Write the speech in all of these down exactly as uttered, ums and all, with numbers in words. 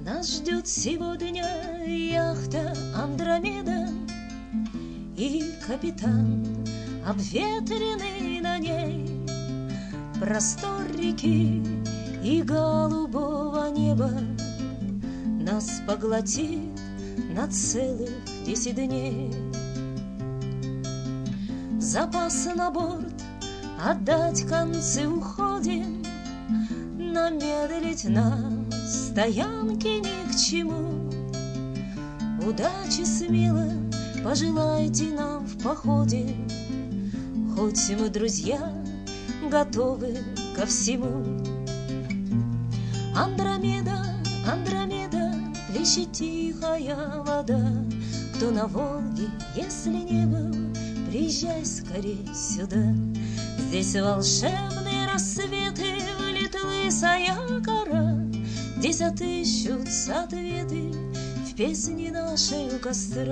Нас ждет сегодня яхта Андромеда, и капитан, обветренный на ней, простор реки и голубого неба нас поглотит на целых десять дней. Запас на борт отдать концы уходим, но медлить на стоянке ни к чему. Удачи смело пожелайте нам в походе, хоть мы, друзья, готовы ко всему. Андромеда, Андромеда, плещет тихая вода. Кто на Волге, если не был, приезжай скорей сюда. Здесь волшебные рассветы, влит лысая гора. Здесь отыщутся ответы в песне нашей у костра.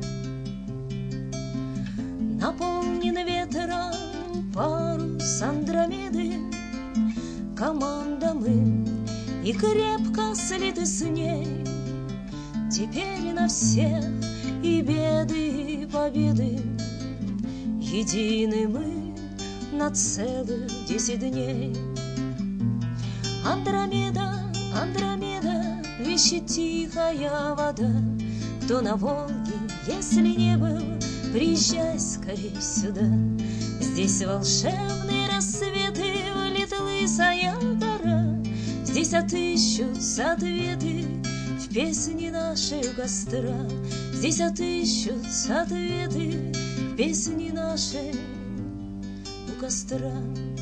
Наполнен ветром парус Андромеды, команда мы и крепко слиты с ней. Теперь на всех и беды, и победы едины мы на целых десять дней. Андромеда, Андромеда, плещет тихая вода. Кто на Волге, если не был, приезжай скорей сюда. Здесь волшебные рассветы, влит лысая гора. Здесь отыщутся ответы в песне нашей у костра. Здесь отыщутся ответы в песне нашей у костра.